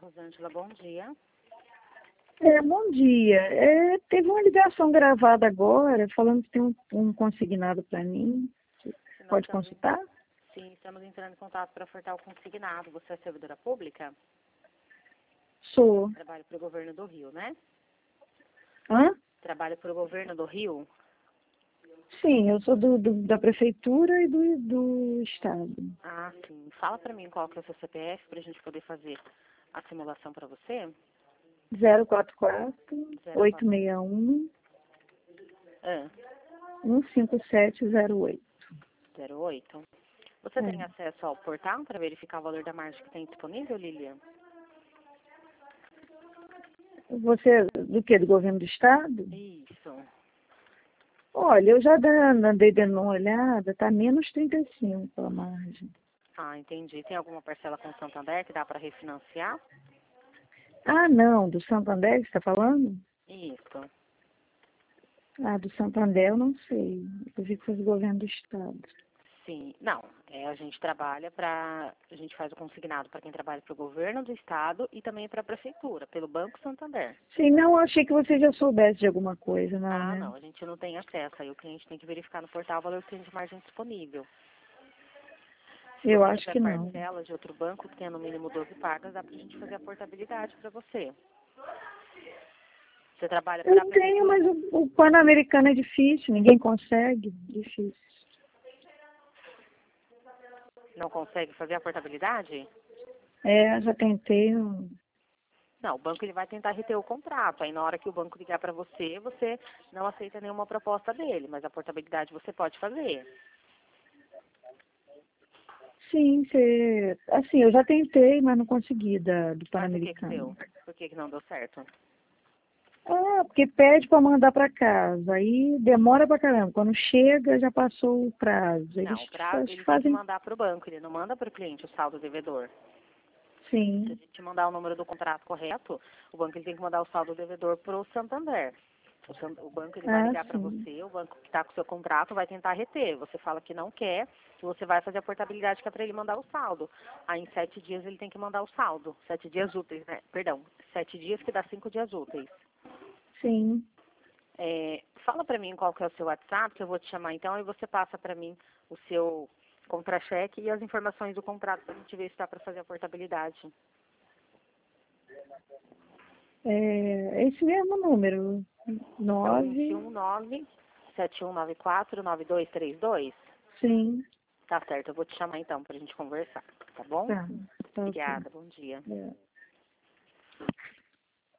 Rosângela, bom dia. Bom dia. Teve uma ligação gravada agora, falando que tem um consignado para mim. Pode consultar? Sim, estamos entrando em contato para ofertar o consignado. Você é servidora pública? Sou. Trabalha para o governo do Rio, né? Hã? Trabalha para o governo do Rio? Sim, eu sou da prefeitura e do estado. Ah, sim. Fala para mim qual que é o seu CPF para a gente poder fazer a simulação para você. 044 04. 861 Ah, 15708. 08. Você tem acesso ao portal para verificar o valor da margem que tem disponível, Lilian? Você, do que? Do governo do estado? Isso. Olha, eu já andei dando uma olhada, tá menos 35 a margem. Ah, entendi. Tem alguma parcela com o Santander que dá para refinanciar? Ah, não, do Santander que você está falando? Isso. Ah, do Santander eu não sei. Eu vi que foi do governo do estado. Sim, não. A gente trabalha a gente faz o consignado para quem trabalha para o governo do estado e também para a prefeitura, pelo Banco Santander. Sim, não, achei que você já soubesse de alguma coisa, não, Ah, né? não, a gente não tem acesso, aí o cliente tem que verificar no portal o valor que tem de margem disponível. Se Eu você acho tiver que não. parcela de outro banco que tenha no mínimo 12 pagas, dá para a gente fazer a portabilidade para você. Você trabalha para a Eu tenho, prefeitura? mas o Pan-Americano é difícil, ninguém consegue, difícil. Não consegue fazer a portabilidade? Já tentei. Não. Não, o banco ele vai tentar reter o contrato. Aí na hora que o banco ligar para você, você não aceita nenhuma proposta dele, mas a portabilidade você pode fazer. Sim, assim, eu já tentei, mas não consegui do Mas por que Pan-Americano. deu? Por que não deu certo? Ah, porque pede para mandar para casa, aí demora pra caramba. Quando chega, já passou o prazo. Eles Não, o prazo ele tem que fazem, mandar para o banco, ele não manda para o cliente o saldo devedor. Se a sim. gente mandar o número do contrato correto, o banco ele tem que mandar o saldo devedor para o Santander. O banco ele vai Ah, ligar para sim. você, o banco que está com o seu contrato vai tentar reter. Você fala que não quer, e você vai fazer a portabilidade que é para ele mandar o saldo. Aí em 7 dias ele tem que mandar o saldo. 7 dias úteis, né? Perdão, 7 dias que dá 5 dias úteis. Sim. Fala para mim qual que é o seu WhatsApp, que eu vou te chamar então, e você passa para mim o seu contra-cheque e as informações do contrato para a gente ver se dá para fazer a portabilidade. Esse mesmo número. É o 9. 219-7194-9232? Sim. Tá certo, eu vou te chamar então pra gente conversar, tá bom? Tá. Tá ok. Obrigada, bom dia. É.